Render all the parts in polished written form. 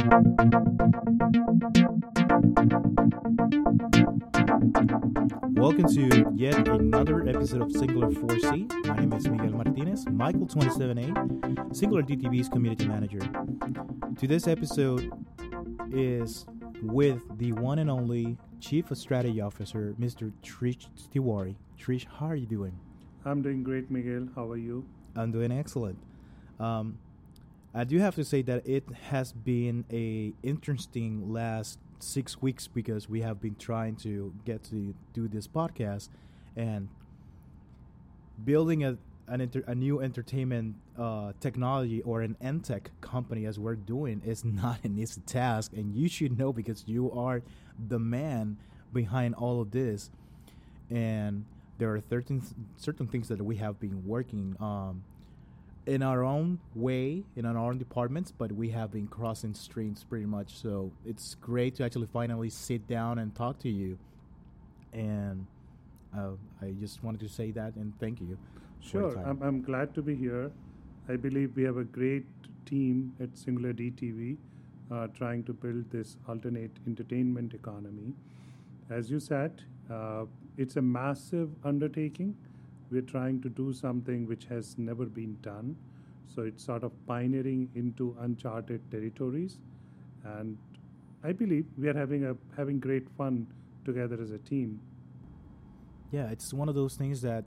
Welcome to yet another episode of Singular 4C. My name is Miguel Martinez, Michael27A, Singular DTV's community manager. Today's episode is with the one and only Chief of Strategy Officer, Mr. Trish Tiwari. Trish, how are you doing? I'm doing great, Miguel. How are you? I'm doing excellent. I do have to say that it has been a interesting last 6 weeks because we have been trying to get to do this podcast, and building a new entertainment technology or an EdTech company as we're doing is not an easy task, and you should know because you are the man behind all of this. And there are certain things that we have been working in our own way, in our own departments, but we have been crossing streams pretty much. So it's great to actually finally sit down and talk to you. And I just wanted to say that and thank you. Sure, I'm glad to be here. I believe we have a great team at Singular DTV trying to build this alternate entertainment economy. As you said, it's a massive undertaking. We're trying to do something which has never been done. So it's sort of pioneering into uncharted territories. And I believe we are having great fun together as a team. Yeah, it's one of those things that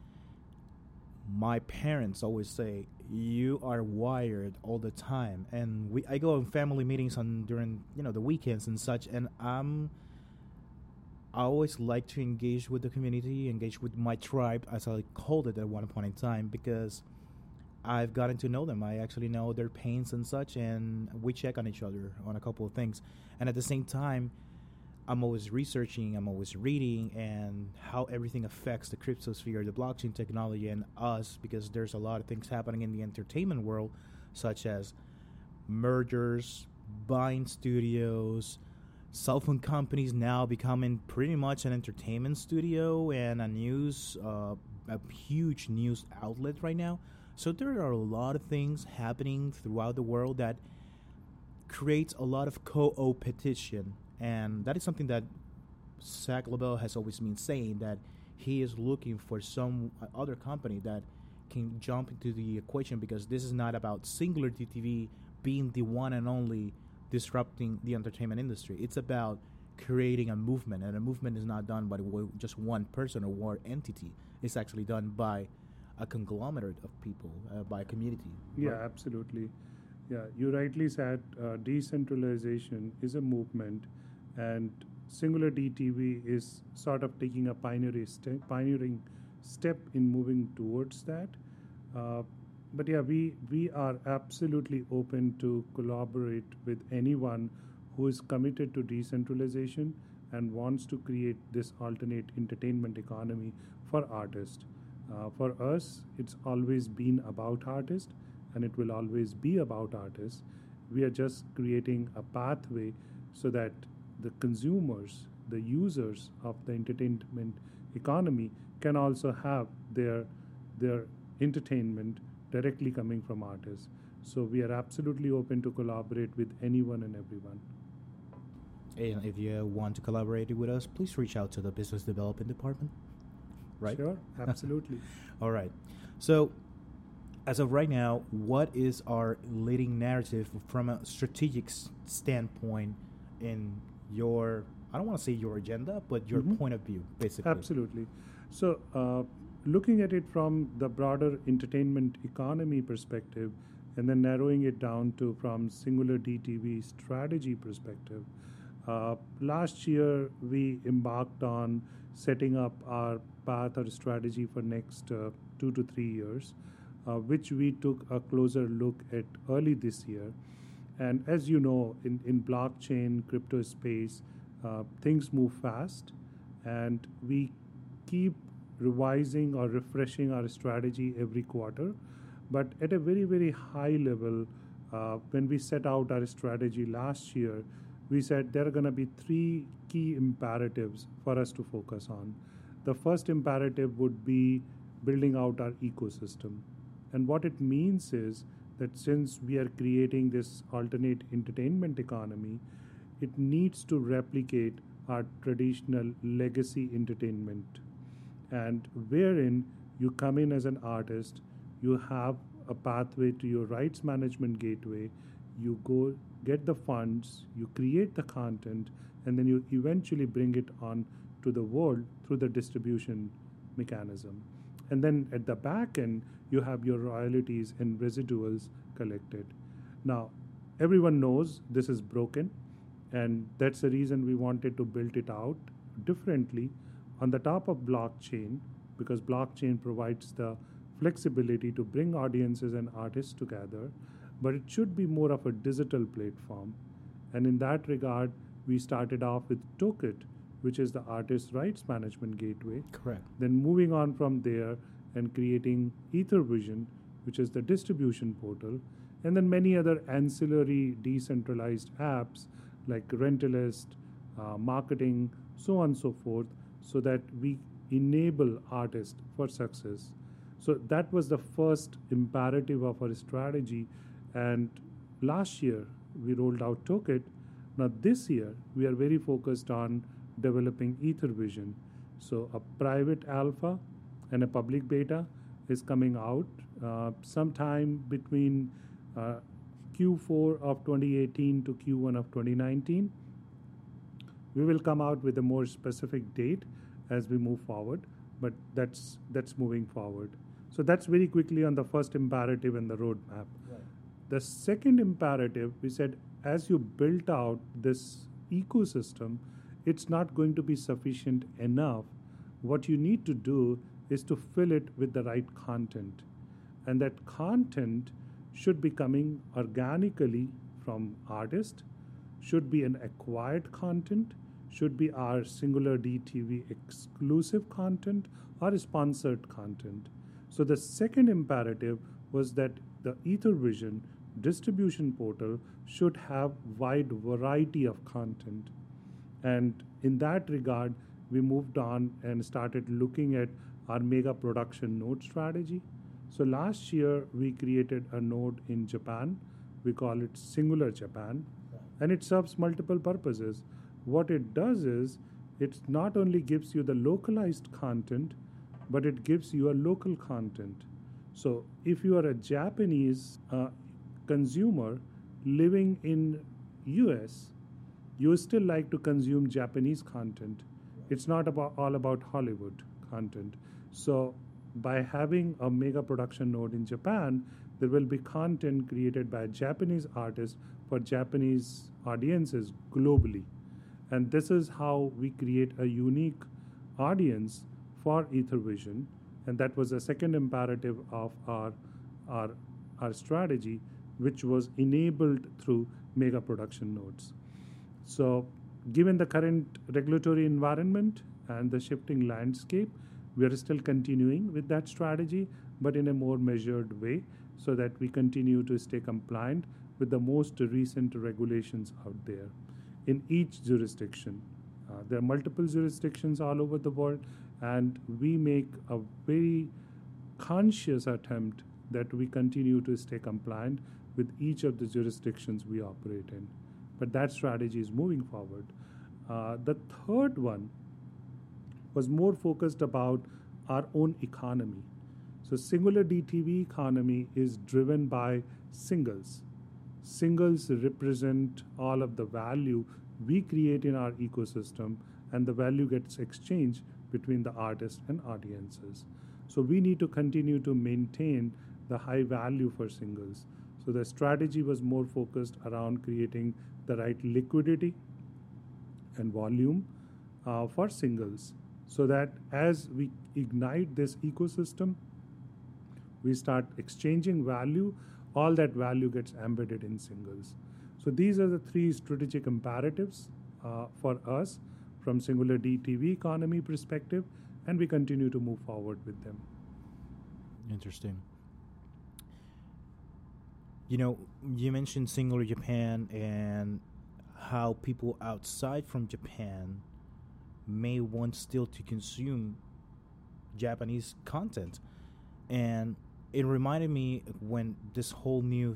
my parents always say, you are wired all the time. And I go on family meetings during the weekends and such, and I always like to engage with the community, engage with my tribe, as I called it at one point in time, because I've gotten to know them. I actually know their pains and such, and we check on each other on a couple of things. And at the same time, I'm always researching, I'm always reading, and how everything affects the cryptosphere, the blockchain technology, and us, because there's a lot of things happening in the entertainment world, such as mergers, buying studios, cell phone companies now becoming pretty much an entertainment studio and a huge news outlet right now. So there are a lot of things happening throughout the world that creates a lot of co-opetition, and that is something that Zach LaBelle has always been saying, that he is looking for some other company that can jump into the equation, because this is not about Singular DTV being the one and only disrupting the entertainment industry. It's about creating a movement, and a movement is not done by just one person or one entity. It's actually done by a conglomerate of people, by a community. Yeah, right? Absolutely. Yeah, you rightly said decentralization is a movement, and Singular DTV is sort of taking a pioneering step in moving towards that. But yeah, we are absolutely open to collaborate with anyone who is committed to decentralization and wants to create this alternate entertainment economy for artists. For us, it's always been about artists, and it will always be about artists. We are just creating a pathway so that the consumers, the users of the entertainment economy can also have their entertainment directly coming from artists. So we are absolutely open to collaborate with anyone and everyone. And if you want to collaborate with us, please reach out to the business development department. Right? Sure, absolutely. All right. So, as of right now, what is our leading narrative from a strategic standpoint in your, I don't want to say your agenda, but your point of view, basically? Absolutely. So, looking at it from the broader entertainment economy perspective, and then narrowing it down to from Singular DTV strategy perspective, last year we embarked on setting up our path or strategy for next 2 to 3 years, which we took a closer look at early this year. And as you know, in blockchain, crypto space, things move fast, and we keep revising or refreshing our strategy every quarter. But at a very, very high level, when we set out our strategy last year, we said there are going to be 3 key imperatives for us to focus on. The first imperative would be building out our ecosystem. And what it means is that since we are creating this alternate entertainment economy, it needs to replicate our traditional legacy entertainment, and wherein you come in as an artist, you have a pathway to your rights management gateway, you go get the funds, you create the content, and then you eventually bring it on to the world through the distribution mechanism. And then at the back end, you have your royalties and residuals collected. Now, everyone knows this is broken, and that's the reason we wanted to build it out differently on the top of blockchain, because blockchain provides the flexibility to bring audiences and artists together, but it should be more of a digital platform. And in that regard, we started off with Toket, which is the artist rights management gateway. Correct. Then moving on from there and creating EtherVision, which is the distribution portal, and then many other ancillary decentralized apps like Rentalist, marketing, so on and so forth, so that we enable artists for success. So that was the first imperative of our strategy. And last year we rolled out Toket. Now this year we are very focused on developing EtherVision. So a private alpha and a public beta is coming out sometime between Q4 of 2018 to Q1 of 2019. We will come out with a more specific date as we move forward, but that's moving forward. So that's very quickly on the first imperative and the roadmap. Right. The second imperative, we said, as you built out this ecosystem, it's not going to be sufficient enough. What you need to do is to fill it with the right content. And that content should be coming organically from artists, should be an acquired content, should be our Singular DTV exclusive content or sponsored content. So the second imperative was that the EtherVision distribution portal should have wide variety of content. And in that regard, we moved on and started looking at our mega production node strategy. So last year, we created a node in Japan. We call it Singular Japan, and it serves multiple purposes. What it does is, it not only gives you the localized content, but it gives you a local content. So if you are a Japanese consumer living in US, you still like to consume Japanese content. It's not all about Hollywood content. So by having a mega production node in Japan, there will be content created by Japanese artists for Japanese audiences globally. And this is how we create a unique audience for EtherVision. And that was the second imperative of our strategy, which was enabled through mega production nodes. So given the current regulatory environment and the shifting landscape, we are still continuing with that strategy, but in a more measured way, so that we continue to stay compliant with the most recent regulations out there in each jurisdiction. There are multiple jurisdictions all over the world, and we make a very conscious attempt that we continue to stay compliant with each of the jurisdictions we operate in. But that strategy is moving forward. The third one was more focused about our own economy. So Singular DTV economy is driven by singles. Singles represent all of the value we create in our ecosystem, and the value gets exchanged between the artists and audiences. So we need to continue to maintain the high value for singles. So the strategy was more focused around creating the right liquidity and volume for singles, so that as we ignite this ecosystem, we start exchanging value, all that value gets embedded in singles. So these are the three strategic imperatives for us from Singular DTV economy perspective, and we continue to move forward with them. Interesting. You mentioned Singular Japan and how people outside from Japan may want still to consume Japanese content. And it reminded me when this whole new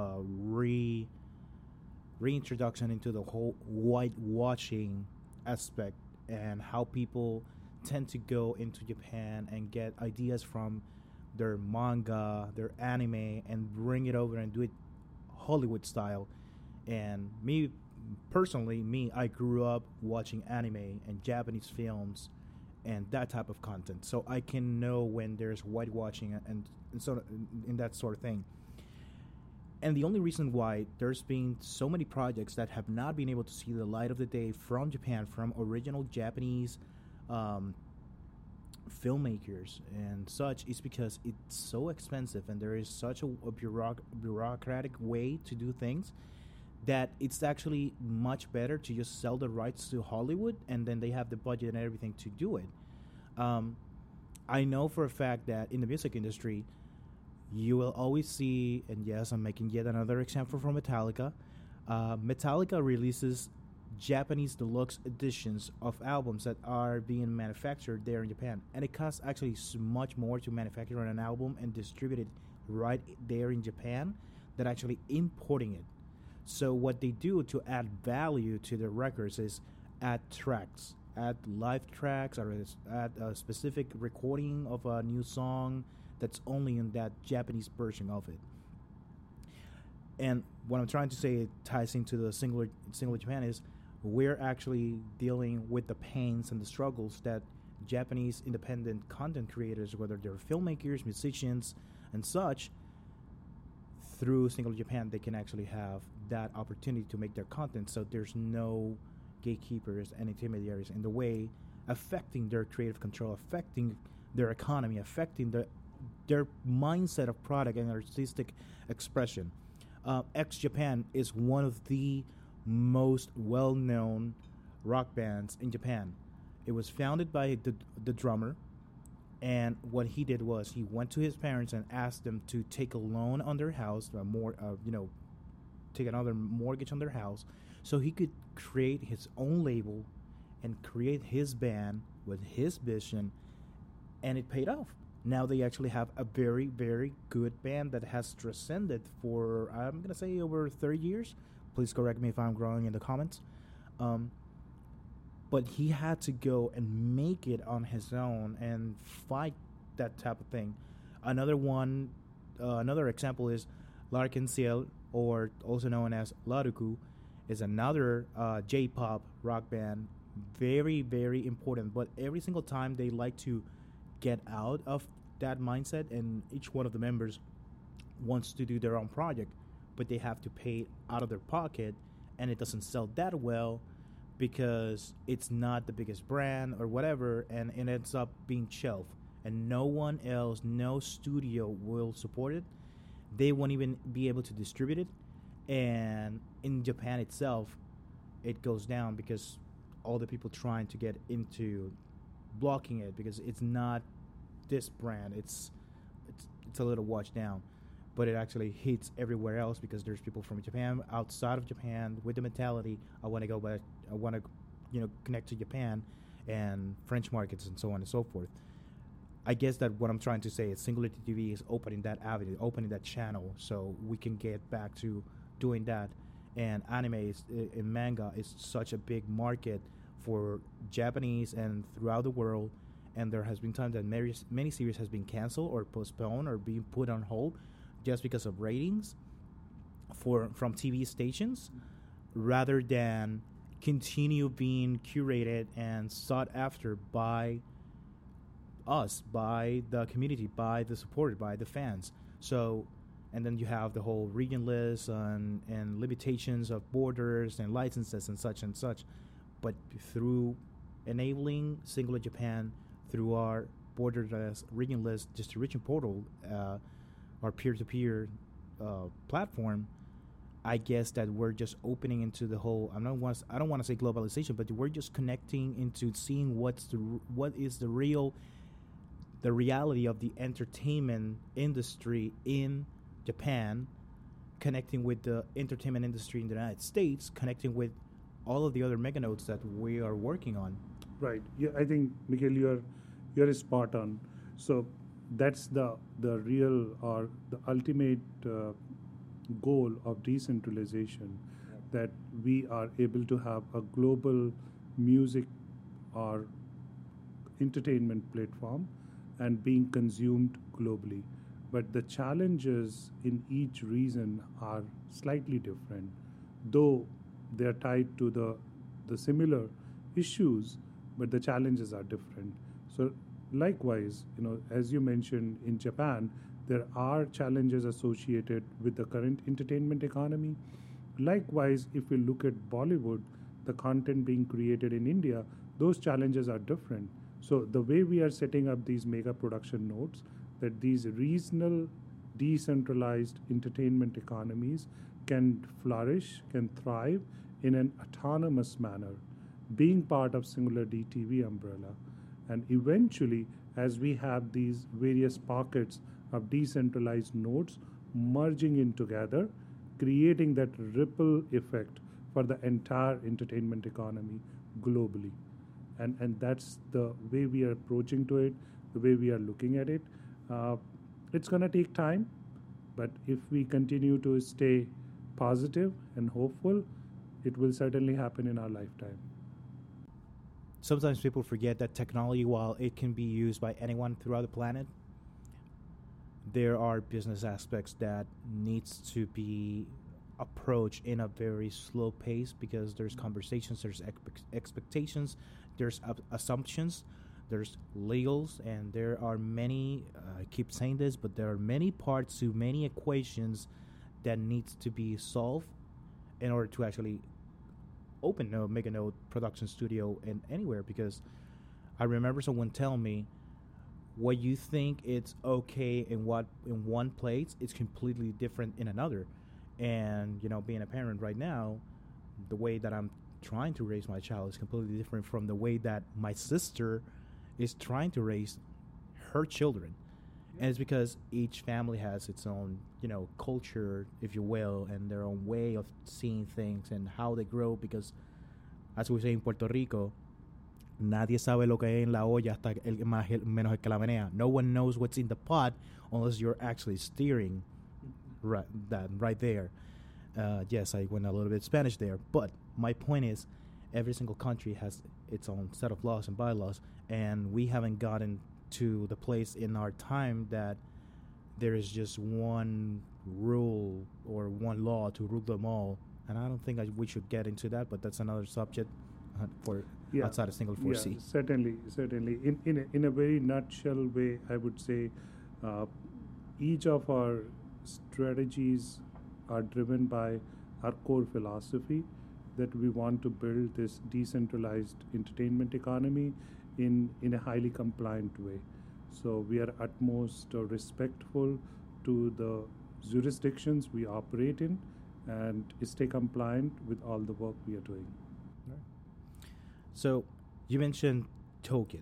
reintroduction into the whole whitewashing aspect, and how people tend to go into Japan and get ideas from their manga, their anime, and bring it over and do it Hollywood style. And me personally, I grew up watching anime and Japanese films and that type of content, so I can know when there's whitewashing and sort of in that sort of thing. And the only reason why there's been so many projects that have not been able to see the light of the day from Japan, from original Japanese um, filmmakers and such, is because it's so expensive and there is such a bureaucratic way to do things that it's actually much better to just sell the rights to Hollywood, and then they have the budget and everything to do it. Um, I know for a fact that in the music industry, you will always see, and yes, I'm making yet another example from Metallica. Metallica releases Japanese deluxe editions of albums that are being manufactured there in Japan, and it costs actually much more to manufacture an album and distribute it right there in Japan than actually importing it. So what they do to add value to their records is add tracks, add live tracks, or add a specific recording of a new song that's only in that Japanese version of it. And what I'm trying to say, it ties into the singular Japan, is we're actually dealing with the pains and the struggles that Japanese independent content creators, whether they're filmmakers, musicians, and such, through Singular Japan, they can actually have that opportunity to make their content. So there's no gatekeepers and intermediaries in the way, affecting their creative control, affecting their economy, affecting their mindset of product and artistic expression. X Japan is one of the most well-known rock bands in Japan. It was founded by the drummer, and what he did was he went to his parents and asked them to take a loan on their house, take another mortgage on their house, so he could create his own label and create his band with his vision, and it paid off. Now they actually have a very, very good band that has transcended for, I'm going to say, over 30 years. Please correct me if I'm wrong in the comments. But he had to go and make it on his own and fight that type of thing. Another example is Larkin Ciel, or also known as Laruku, is another J-pop rock band. Very, very important. But every single time they like to get out of that mindset, and each one of the members wants to do their own project, but they have to pay out of their pocket, and it doesn't sell that well because it's not the biggest brand or whatever, and it ends up being shelved, and no one else, no studio will support it. They won't even be able to distribute it, and in Japan itself, it goes down because all the people trying to get into blocking it, because it's not this brand. It's a little watched down, but it actually hits everywhere else because there's people from Japan, outside of Japan, with the mentality, I want to go back, I want to, connect to Japan and French markets and so on and so forth. I guess that what I'm trying to say is Singularity TV is opening that avenue, opening that channel, so we can get back to doing that. And anime and manga is such a big market for Japanese and throughout the world. And there has been times that many series has been canceled or postponed or being put on hold just because of ratings from TV stations, rather than continue being curated and sought after by us, by the community, by the supported, by the fans. So, and then you have the whole region list and limitations of borders and licenses and such and such. But through enabling Singular Japan, through our borderless, regionless distribution portal, our peer-to-peer platform, I guess that we're just opening into the whole. I don't want to say globalization, but we're just connecting into seeing what is the reality of the entertainment industry in Japan, connecting with the entertainment industry in the United States, connecting with all of the other mega nodes that we are working on. Right. Yeah, I think Miguel, you're spot on. So that's the real or the ultimate goal of decentralization, that we are able to have a global music or entertainment platform and being consumed globally. But the challenges in each region are slightly different, though they are tied to the similar issues, but the challenges are different. So, likewise, as you mentioned in Japan, there are challenges associated with the current entertainment economy. Likewise, if we look at Bollywood, the content being created in India, those challenges are different. So the way we are setting up these mega production nodes, that these regional decentralized entertainment economies can flourish, can thrive in an autonomous manner, being part of singular DTV umbrella. And eventually, as we have these various pockets of decentralized nodes merging in together, creating that ripple effect for the entire entertainment economy globally. And that's the way we are approaching to it, the way we are looking at it. Uh, it's going to take time, but if we continue to stay positive and hopeful, it will certainly happen in our lifetime. Sometimes people forget that technology, while it can be used by anyone throughout the planet, there are business aspects that needs to be approached in a very slow pace because there's conversations, there's expectations, there's assumptions, there's legals, and there are many. I keep saying this, but there are many parts to many equations that needs to be solved in order to actually open a make a note production studio in anywhere. Because I remember someone telling me what you think it's okay in one place, it's completely different in another. And being a parent right now, the way that I'm trying to raise my child is completely different from the way that my sister is trying to raise her children. And it's because each family has its own, culture, if you will, and their own way of seeing things and how they grow. Because, as we say in Puerto Rico, nadie sabe lo que hay en la olla hasta menos el que la menea. No one knows what's in the pot unless you're actually steering right there. Yes, I went a little bit Spanish there, but my point is, every single country has its own set of laws and bylaws, and we haven't gotten to the place in our time that there is just one rule or one law to rule them all. And I don't think we should get into that, but that's another subject for outside of single 4C. Yeah, certainly. In a very nutshell way, I would say each of our strategies are driven by our core philosophy, that we want to build this decentralized entertainment economy in a highly compliant way. So we are utmost respectful to the jurisdictions we operate in and stay compliant with all the work we are doing. Right. So you mentioned Token.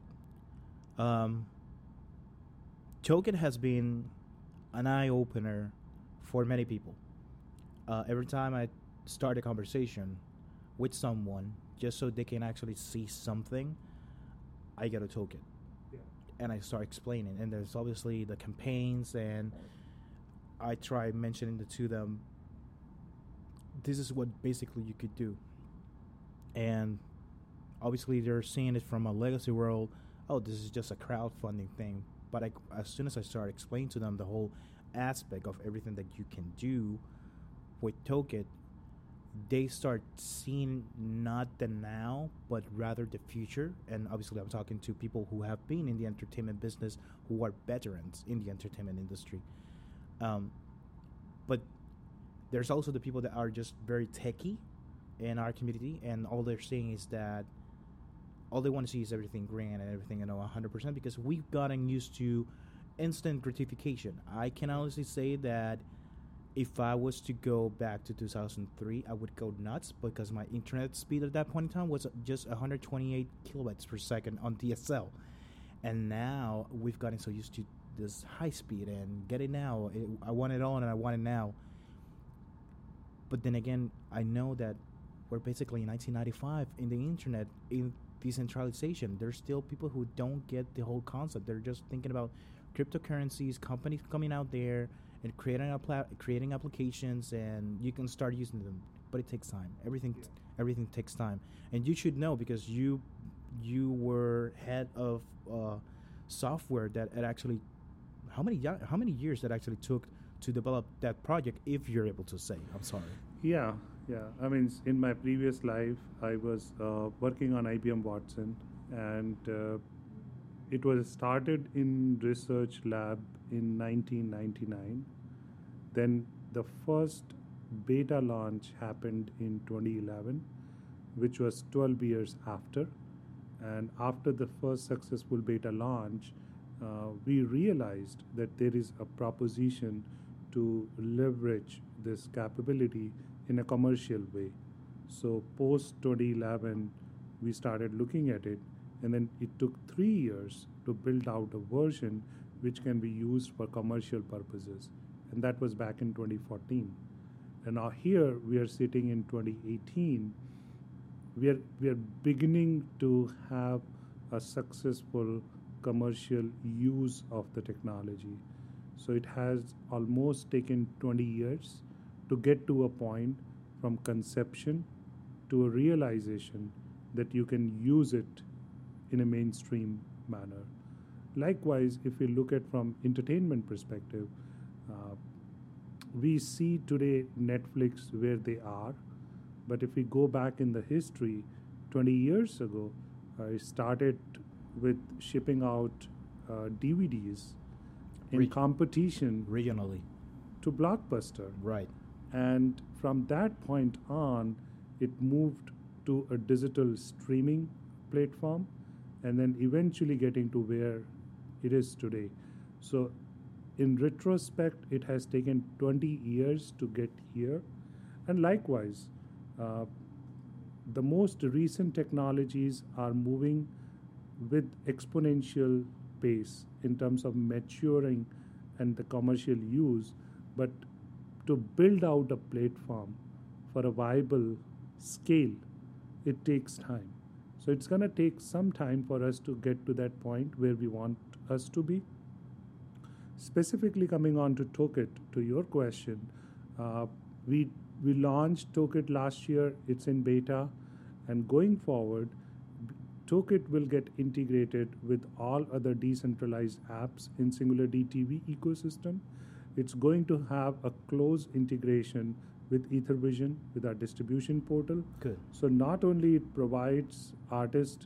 Token has been an eye-opener for many people. Every time I start a conversation with someone, just so they can actually see something, I get a token. Yeah. And I start explaining. And there's obviously the campaigns, and I try mentioning to them, this is what basically you could do. And obviously they're seeing it from a legacy world. Oh, this is just a crowdfunding thing. But as soon as I start explaining to them the whole aspect of everything that you can do with Token, they start seeing not the now, but rather the future. And obviously I'm talking to people who have been in the entertainment business, who are veterans in the entertainment industry. But there's also the people that are just very techie in our community, and all they're seeing is that all they want to see is everything green and everything, 100%, because we've gotten used to instant gratification. I can honestly say that if I was to go back to 2003, I would go nuts, because my internet speed at that point in time was just 128 kilobytes per second on DSL. And now we've gotten so used to this high speed and get it now. I want it all and I want it now. But then again, I know that we're basically in 1995 in the internet, in decentralization. There's still people who don't get the whole concept. They're just thinking about cryptocurrencies, companies coming out there and creating applications, and you can start using them. But it takes time. Everything takes time, and you should know because you were head of software that it actually how many years that actually took to develop that project, if you're able to say. I'm sorry. Yeah, yeah. I mean, in my previous life, I was working on IBM Watson, and it was started in research lab in 1999. Then the first beta launch happened in 2011, which was 12 years after. And after the first successful beta launch, we realized that there is a proposition to leverage this capability in a commercial way. So post 2011, we started looking at it, and then it took 3 years to build out a version which can be used for commercial purposes, and that was back in 2014. And now here we are sitting in 2018. We are beginning to have a successful commercial use of the technology. So it has almost taken 20 years to get to a point from conception to a realization that you can use it in a mainstream manner. Likewise, if we look at from entertainment perspective, uh, we see today Netflix where they are, but if we go back in the history, 20 years ago, I started with shipping out DVDs in Re- competition Regionally, to Blockbuster. right? And from that point on, it moved to a digital streaming platform and then eventually getting to where it is today. So, in retrospect, it has taken 20 years to get here. And likewise, uh, the most recent technologies are moving with exponential pace in terms of maturing and the commercial use, but to build out a platform for a viable scale, it takes time. So it's going to take some time for us to get to that point where we want us to be. Specifically, coming on to Toolkit, to your question, uh, we we launched Toolkit last year. It's in beta, and going forward, Toolkit will get integrated with all other decentralized apps in Singular DTV ecosystem. It's going to have a close integration with Ethervision, with our distribution portal. Good. So not only it provides artists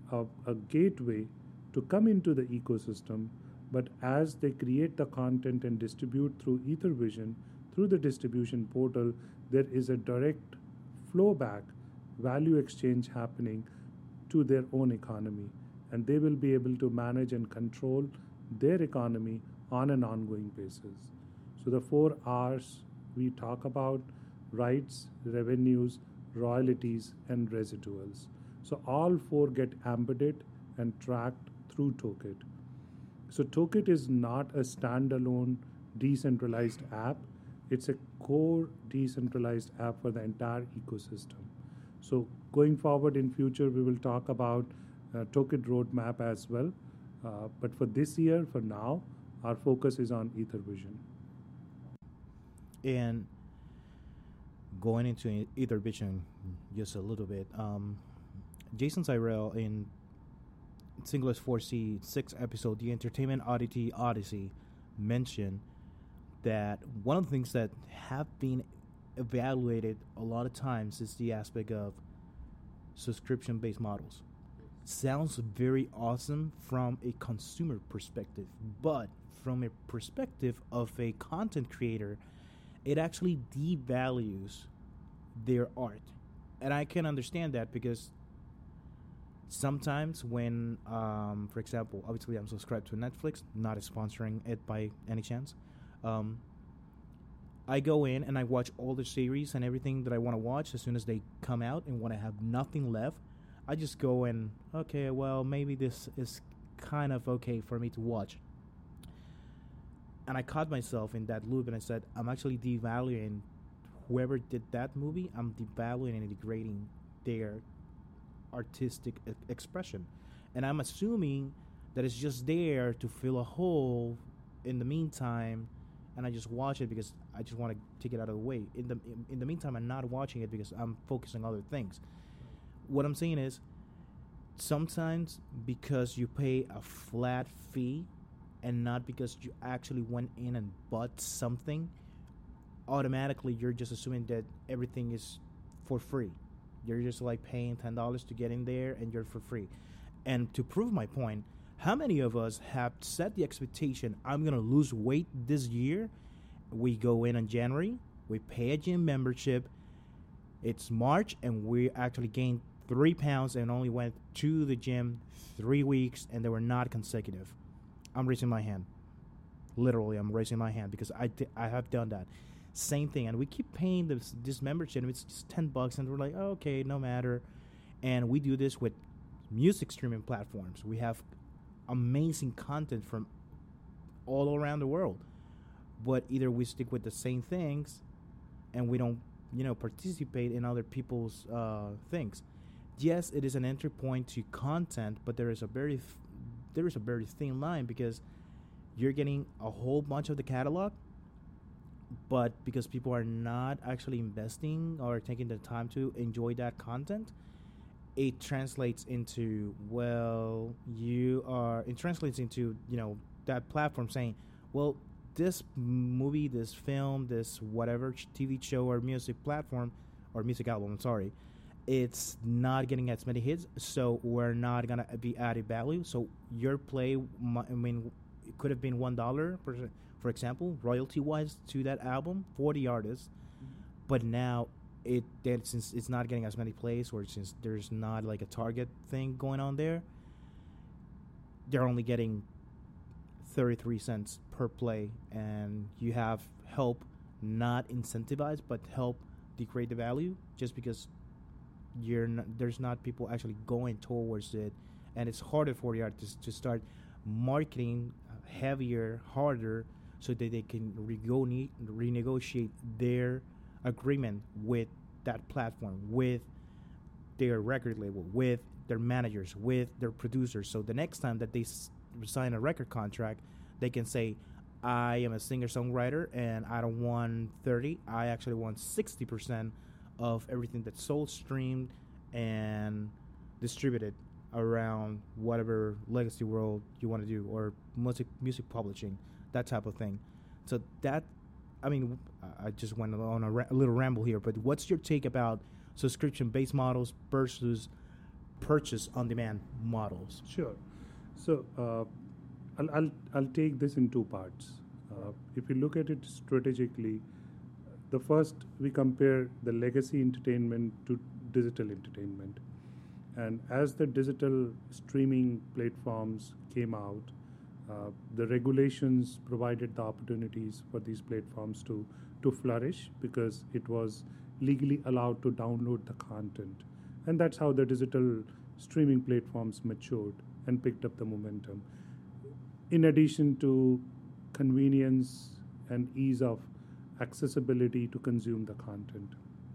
a gateway to come into the ecosystem, but as they create the content and distribute through Ethervision, through the distribution portal, there is a direct flow back, value exchange happening to their own economy. And they will be able to manage and control their economy on an ongoing basis. So the 4 R's we talk about: rights, revenues, royalties, and residuals. So all four get embedded and tracked through Toolkit. So Toolkit is not a standalone decentralized app. It's a core decentralized app for the entire ecosystem. So going forward in future, we will talk about Toolkit roadmap as well. But for this year, for now, our focus is on Ethervision. And going into either vision just a little bit, Jason Tyrell in Singular's 4C 6 episode, The Entertainment Odyssey, mentioned that one of the things that have been evaluated a lot of times is the aspect of subscription-based models. Sounds very awesome from a consumer perspective, but from a perspective of a content creator, it actually devalues their art. And I can understand that because sometimes when, for example, obviously I'm subscribed to Netflix, not sponsoring it by any chance. I go in and I watch all the series and everything that I want to watch as soon as they come out, and when I have nothing left, I just go and, okay, well, maybe this is kind of okay for me to watch. And I caught myself in that loop and I said, I'm actually devaluing whoever did that movie. I'm devaluing and degrading their artistic expression. And I'm assuming that is just there to fill a hole in the meantime, and I just watch it because I just want to take it out of the way. In the meantime, I'm not watching it because I'm focusing on other things. What I'm saying is, sometimes because you pay a flat fee and not because you actually went in and bought something, automatically you're just assuming that everything is for free. You're just like paying $10 to get in there and you're for free. And to prove my point, how many of us have set the expectation, I'm going to lose weight this year? We go in January, we pay a gym membership, it's March, and we actually gained 3 pounds and only went to the gym 3 weeks, and they were not consecutive. I'm raising my hand. Literally, I'm raising my hand because I have done that. Same thing, and we keep paying this membership. It's just $10, and we're like, oh, okay, no matter. And we do this with music streaming platforms. We have amazing content from all around the world, but either we stick with the same things, and we don't, participate in other people's things. Yes, it is an entry point to content, but there is a very thin line because you're getting a whole bunch of the catalog, but because people are not actually investing or taking the time to enjoy that content, it translates into that platform saying, well, this movie, this film, this whatever TV show or music platform or music album, I'm sorry, it's not getting as many hits, so we're not gonna be added value. So your play, it could have been $1 for example, royalty wise to that album for the artist, but now since it's not getting as many plays, or since there's not like a target thing going on there, they're only getting 33 cents per play, and you have help not incentivize but help degrade the value just because there's not people actually going towards it, and it's harder for the artists to start marketing heavier, harder, so that they can renegotiate their agreement with that platform, with their record label, with their managers, with their producers. So the next time that they sign a record contract, they can say, I am a singer-songwriter and I don't want 30, I actually want 60% of everything that's sold, streamed, and distributed around whatever legacy world you want to do, or music publishing, that type of thing. So that, I just went on a little ramble here, but what's your take about subscription-based models versus purchase-on-demand models? Sure. So I'll take this in two parts. If you look at it strategically, the first, we compare the legacy entertainment to digital entertainment. And as the digital streaming platforms came out, the regulations provided the opportunities for these platforms to flourish because it was legally allowed to download the content. And that's how the digital streaming platforms matured and picked up the momentum. In addition to convenience and ease of accessibility to consume the content.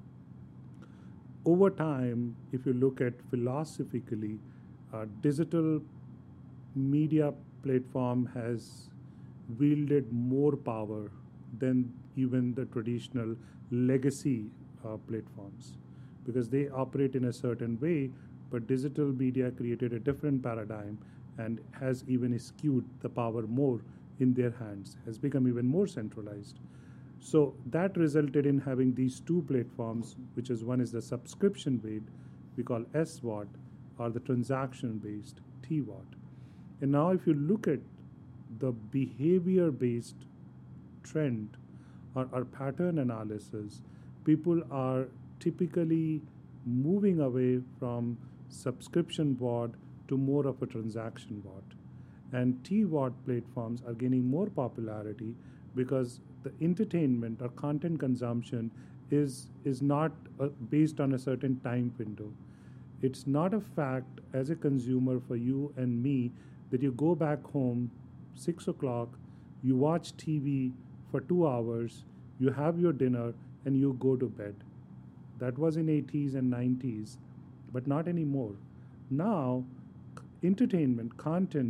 Over time, if you look at philosophically, digital media platform has wielded more power than even the traditional legacy platforms, because they operate in a certain way, but digital media created a different paradigm and has even skewed the power more in their hands, has become even more centralized. So that resulted in having these two platforms, which is one is the subscription-based, we call SVOD, or the transaction-based TVOD. And now if you look at the behavior-based trend or pattern analysis, people are typically moving away from subscription VOD to more of a transaction VOD. And TVOD platforms are gaining more popularity because the entertainment or content consumption is not based on a certain time window. It's not a fact as a consumer for you and me that you go back home 6 o'clock, you watch TV for 2 hours, you have your dinner, and you go to bed. That was in 80s and 90s, but not anymore. Now, entertainment, content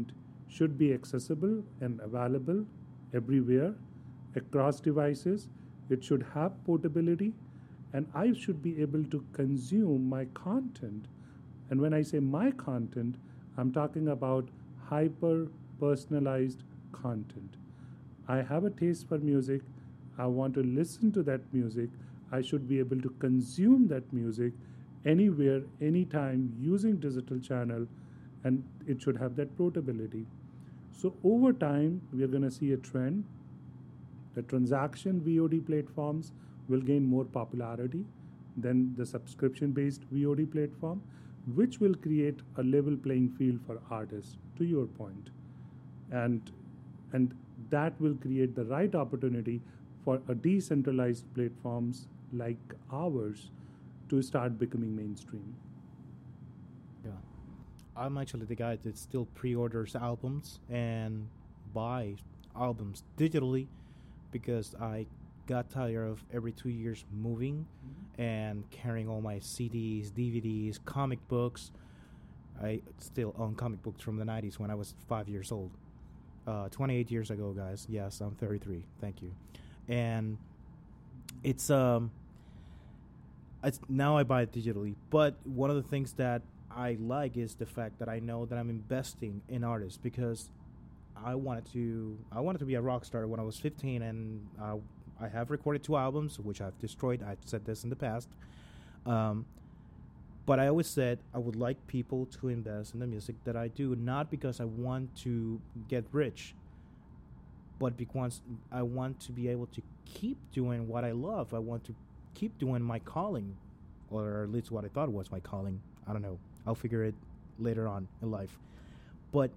should be accessible and available everywhere across devices. It should have portability, and I should be able to consume my content. And when I say my content, I'm talking about hyper personalized content. I have a taste for music. I want to listen to that music. I should be able to consume that music anywhere, anytime using digital channel, and it should have that portability. So over time, we are going to see a trend. The transaction VOD platforms will gain more popularity than the subscription based VOD platform, which will create a level playing field for artists, to your point. And, and that will create the right opportunity for a decentralized platforms like ours to start becoming mainstream. Yeah. I'm actually the guy that still pre-orders albums and buy albums digitally because I got tired of every 2 years moving and carrying all my CDs, DVDs, comic books. I still own comic books from the 90s when I was 5 years old. 28 years ago, guys. Yes, I'm 33. Thank you. And it's now I buy it digitally. But one of the things that I like is the fact that I know that I'm investing in artists because I wanted to be a rock star when I was 15, and I have recorded 2 albums, which I've destroyed. I've said this in the past. Um, but I always said I would like people to invest in the music that I do, not because I want to get rich, but because I want to be able to keep doing what I love. I want to keep doing my calling, or at least what I thought was my calling. I don't know. I'll figure it later on in life. But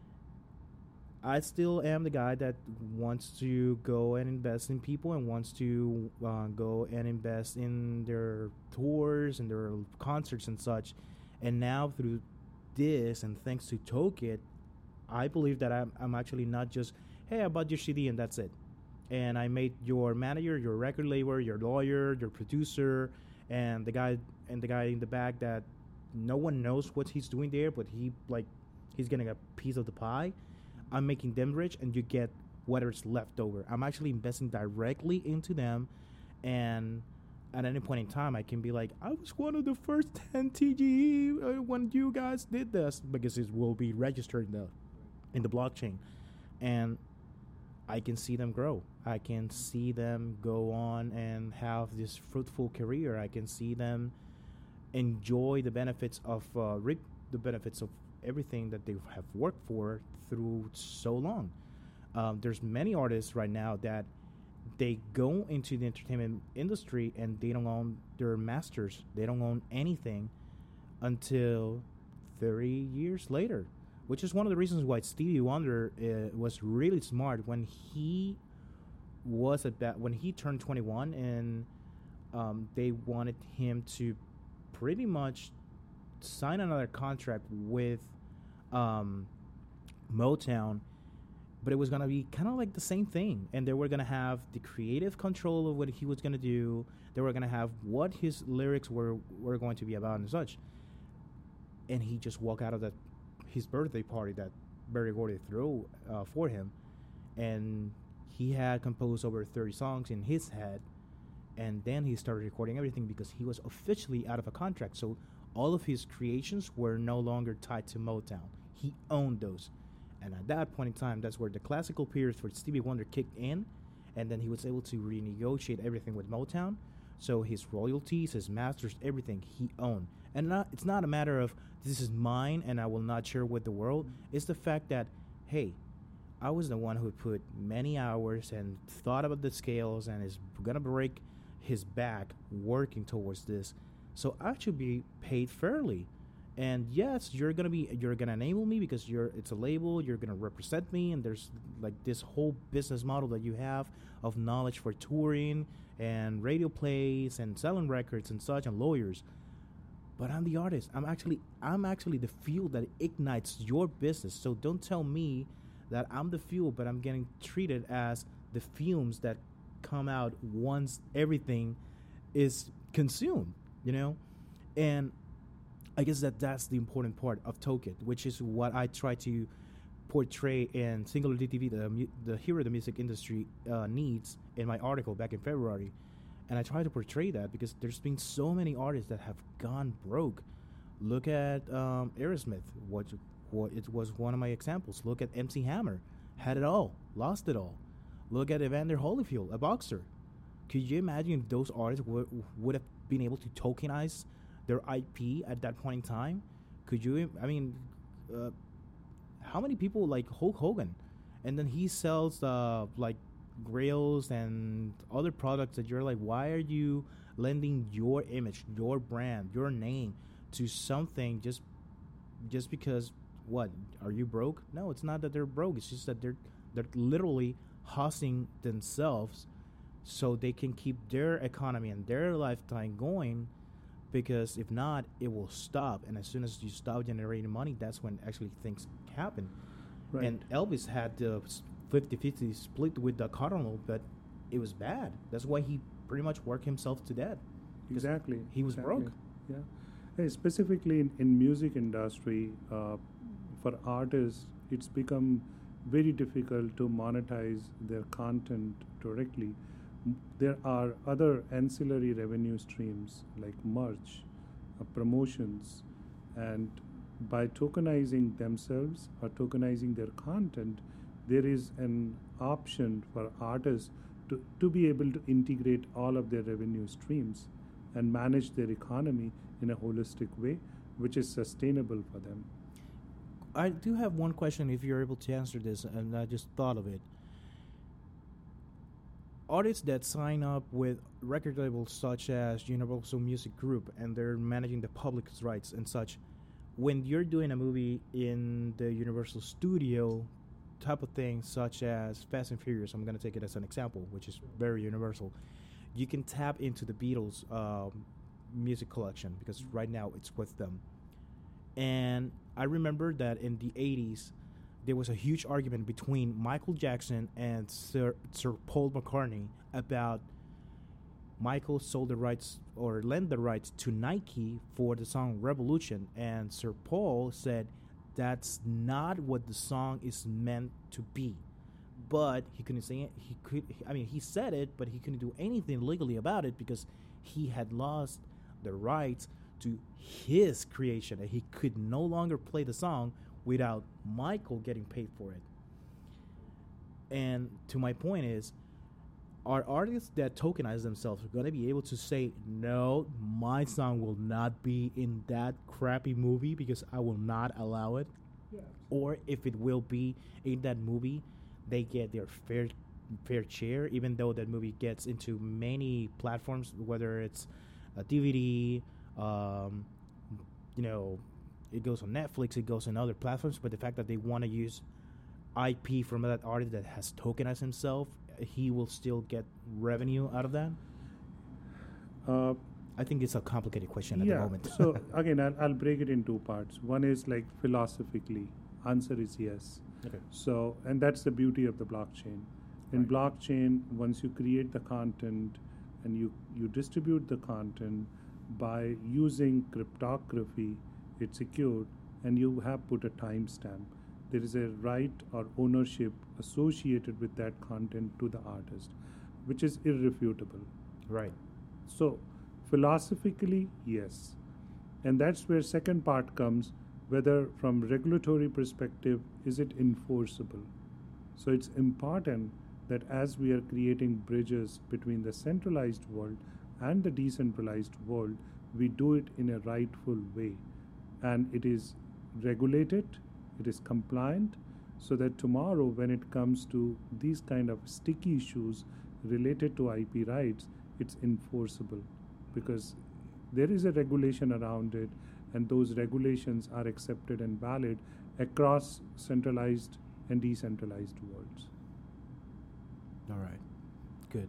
I still am the guy that wants to go and invest in people and wants to go and invest in their tours and their concerts and such. And now through this and thanks to Tokit, I believe that I'm actually not just, hey, I bought your CD and that's it. And I made your manager, your record label, your lawyer, your producer, and the guy in the back that no one knows what he's doing there, but he's getting a piece of the pie. I'm making them rich, and you get whatever's left over. I'm actually investing directly into them, and at any point in time, I can be like, I was one of the first 10 TGE when you guys did this, because it will be registered in the blockchain, and I can see them grow. I can see them go on and have this fruitful career. I can see them enjoy the benefits of reap the benefits of everything that they have worked for through so long. There's many artists right now that they go into the entertainment industry and they don't own their masters. They don't own anything until 30 years later, which is one of the reasons why Stevie Wonder was really smart when he when he turned 21, and they wanted him to pretty much sign another contract with Motown, but it was going to be kind of like the same thing, and they were going to have the creative control of what he was going to do. They were going to have what his lyrics were going to be about and such. And he just walked out of his birthday party that Berry Gordy threw for him, and he had composed over 30 songs in his head, and then he started recording everything because he was officially out of a contract. So all of his creations were no longer tied to Motown. He owned those. And at that point in time, that's where the classical period for Stevie Wonder kicked in, and then he was able to renegotiate everything with Motown. So his royalties, his masters, everything he owned. And it's not a matter of this is mine and I will not share with the world. It's the fact that, hey, I was the one who put many hours and thought about the scales and is going to break his back working towards this. So I should be paid fairly. And yes, you're gonna enable me because it's a label. You're gonna represent me, and there's like this whole business model that you have of knowledge for touring and radio plays and selling records and such, and lawyers. But I'm the artist. I'm actually the fuel that ignites your business. So don't tell me that I'm the fuel, but I'm getting treated as the fumes that come out once everything is consumed. And I guess that's the important part of Tokit, which is what I try to portray in singular DTV the hero the music industry needs in my article back in February, and I try to portray that because there's been so many artists that have gone broke. Look at Aerosmith, what it was one of my examples. Look at MC Hammer, had it all, lost it all. Look at Evander Holyfield, a boxer. Could you imagine if those artists would have been able to tokenize their IP at that point in time? Could you? I mean, how many people like Hulk Hogan, and then he sells like grails and other products that you're like, why are you lending your image, your brand, your name to something just because? What, are you broke? No, it's not that they're broke. It's just that they're literally hustling themselves so they can keep their economy and their lifetime going, because if not, it will stop. And as soon as you stop generating money, that's when actually things happen. Right. And Elvis had the 50-50 split with the Cardinal, but it was bad. That's why he pretty much worked himself to death. Exactly. He was exactly. broke. Yeah. Hey, specifically in music industry, for artists, it's become very difficult to monetize their content directly. There are other ancillary revenue streams like merch, promotions, and by tokenizing themselves or tokenizing their content, there is an option for artists to be able to integrate all of their revenue streams and manage their economy in a holistic way, which is sustainable for them. I do have one question if you're able to answer this, and I just thought of it. Artists that sign up with record labels such as Universal Music Group and they're managing the public's rights and such, when you're doing a movie in the Universal Studio type of thing, such as Fast and Furious, I'm going to take it as an example, which is very universal, you can tap into the Beatles music collection because right now it's with them. And I remember that in the 80s, there was a huge argument between Michael Jackson and Sir Paul McCartney about Michael sold the rights or lent the rights to Nike for the song Revolution. And Sir Paul said that's not what the song is meant to be. But he couldn't say it. He said it, but he couldn't do anything legally about it because he had lost the rights to his creation, and he could no longer play the song without Michael getting paid for it. And to my point is, are artists that tokenize themselves going to be able to say, no, my song will not be in that crappy movie because I will not allow it? Yeah. Or if it will be in that movie, they get their fair share, even though that movie gets into many platforms, whether it's a DVD, it goes on Netflix, it goes on other platforms, but the fact that they want to use IP from that artist that has tokenized himself, he will still get revenue out of that? I think it's a complicated question at the moment. So again, I'll break it in two parts. One is like philosophically, answer is yes. Okay. So, and that's the beauty of the blockchain. In blockchain, once you create the content and you distribute the content by using cryptography, it's secured, and you have put a timestamp. There is a right or ownership associated with that content to the artist, which is irrefutable. Right. So, philosophically, yes. And that's where second part comes, whether from regulatory perspective, is it enforceable? So it's important that as we are creating bridges between the centralized world and the decentralized world, we do it in a rightful way. And it is regulated, it is compliant, so that tomorrow when it comes to these kind of sticky issues related to IP rights, it's enforceable because there is a regulation around it, and those regulations are accepted and valid across centralized and decentralized worlds. All right. Good.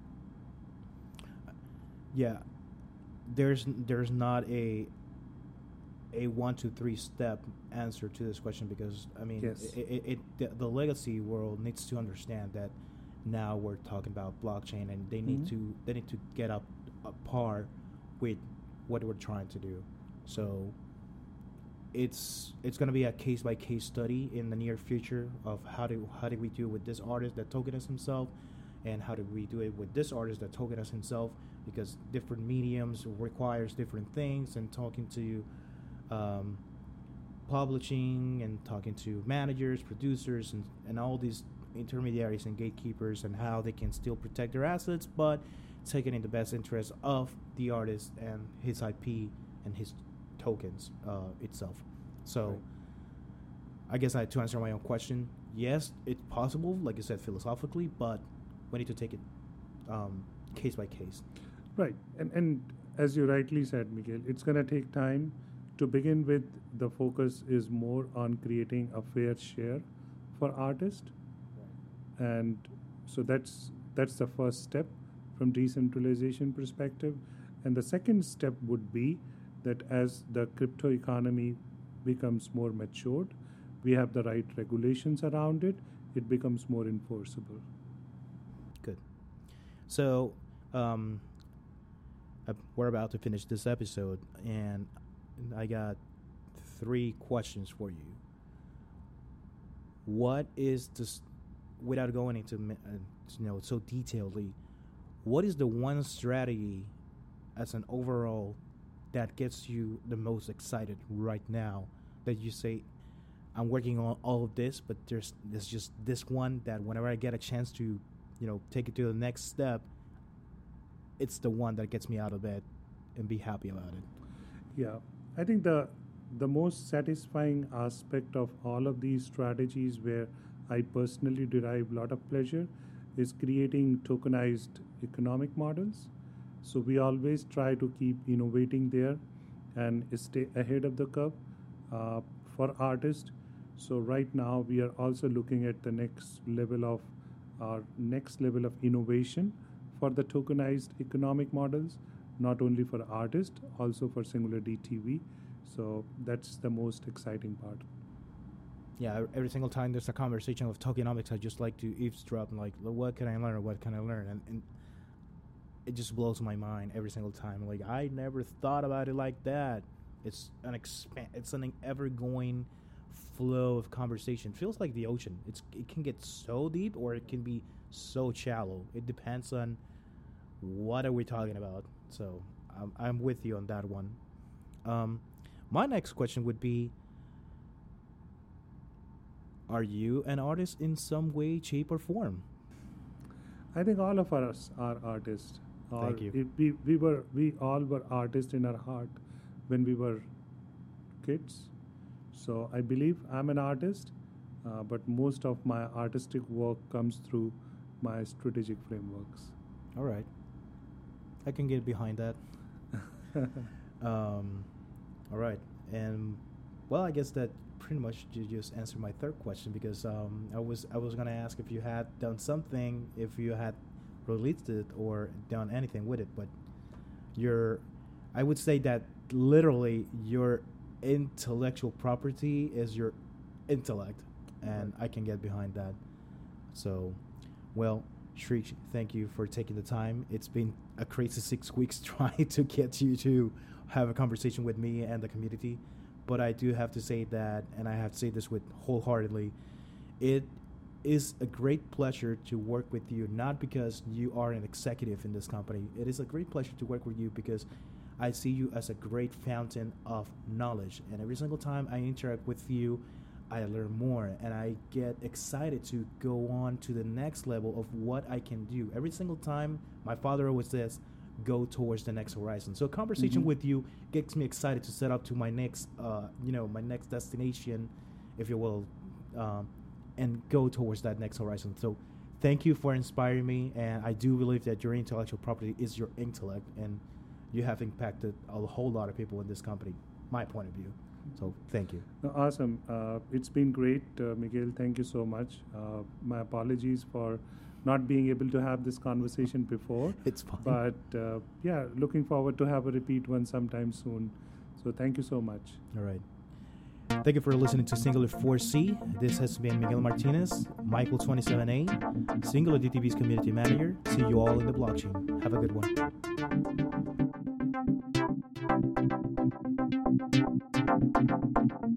Yeah. There's not a 1, 2, 3 step answer to this question because Yes. the legacy world needs to understand that now we're talking about blockchain and they need to get up a par with what we're trying to do. So it's going to be a case by case study in the near future of how do we do it with this artist that tokenized himself, and how do we do it with this artist that tokenized himself, because different mediums requires different things, and talking to publishing and talking to managers, producers, and all these intermediaries and gatekeepers, and how they can still protect their assets but take it in the best interest of the artist and his IP and his tokens itself. So Right. I guess to answer my own question, yes, it's possible, like you said, philosophically, but we need to take it case by case. Right. And as you rightly said, Miguel, it's going to take time. To begin with, the focus is more on creating a fair share for artists. And so that's the first step from decentralization perspective. And the second step would be that as the crypto economy becomes more matured, we have the right regulations around it, it becomes more enforceable. Good. So we're about to finish this episode, and I got 3 questions for you. What is this, without going into so detailedly, what is the one strategy as an overall that gets you the most excited right now, that you say, I'm working on all of this, but there's just this one that whenever I get a chance to take it to the next step, it's the one that gets me out of bed and be happy about it? Yeah, I think the most satisfying aspect of all of these strategies, where I personally derive a lot of pleasure, is creating tokenized economic models. So we always try to keep innovating there and stay ahead of the curve for artists. So right now we are also looking at the next level of innovation for the tokenized economic models, not only for artists, also for Singular DTV. So that's the most exciting part. Yeah, every single time there's a conversation of tokenomics, I just like to eavesdrop and like, what can I learn? What can I learn? And it just blows my mind every single time. Like, I never thought about it like that. It's an ever-going flow of conversation. Feels like the ocean. It can get so deep or it can be so shallow. It depends on what are we talking about. So I'm with you on that one. My next question would be, are you an artist in some way, shape, or form? I think all of us are artists. Thank you. We all were artists in our heart when we were kids. So I believe I'm an artist, but most of my artistic work comes through my strategic frameworks. All right. I can get behind that. All right. And, well, I guess that pretty much you just answered my third question, because I was going to ask if you had done something, if you had released it or done anything with it, but I would say that literally your intellectual property is your intellect, and I can get behind that. So, well, Shreek, thank you for taking the time. It's been a crazy 6 weeks trying to get you to have a conversation with me and the community, but I do have to say that, and I have to say this with wholeheartedly, it is a great pleasure to work with you, not because you are an executive in this company. It is a great pleasure to work with you because I see you as a great fountain of knowledge, and every single time I interact with you, I learn more, and I get excited to go on to the next level of what I can do. Every single time, my father always says, go towards the next horizon. So a conversation with you gets me excited to set up to my next, my next destination, if you will, and go towards that next horizon. So thank you for inspiring me, and I do believe that your intellectual property is your intellect, and you have impacted a whole lot of people in this company, my point of view. So thank you. Awesome. It's been great, Miguel. Thank you so much. My apologies for not being able to have this conversation before. It's fine. But yeah, looking forward to have a repeat one sometime soon. So thank you so much. All right. Thank you for listening to Singular 4C. This has been Miguel Martinez, Michael 27A, Singular DTV's community manager. See you all in the blockchain. Have a good one.